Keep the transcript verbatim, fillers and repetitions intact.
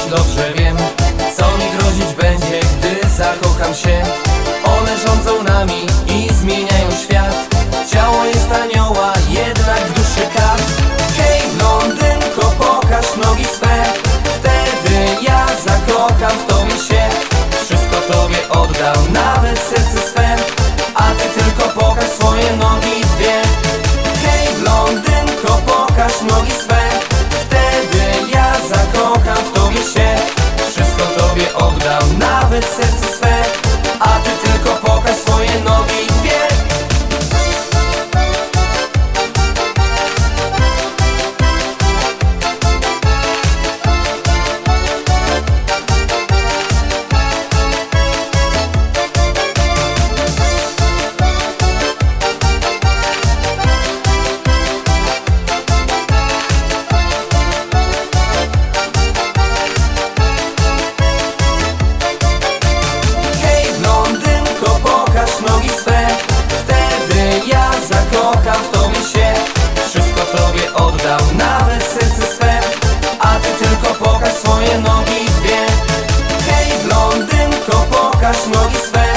dobrze wiem, co mi grozić będzie, gdy zakocham się. One rządzą nami i zmieniają świat. Ciało jest anioła, jednak w duszy kat. Hej blondynko, pokaż nogi swe, wtedy ja zakocham w tobie się. Wszystko tobie oddam, nawet serce swe, a ty tylko pokaż swoje nogi dwie. Hej blondynko, pokaż nogi swe, wtedy ja zakocham w tobie się. Wszystko tobie oddam, nawet serce swe, a ty tylko pokaż swoje nogi dwie. Zakocham w tobie się, wszystko tobie oddam, nawet serce swe, a ty tylko pokaż swoje nogi dwie. Hej blondynko, pokaż nogi swe,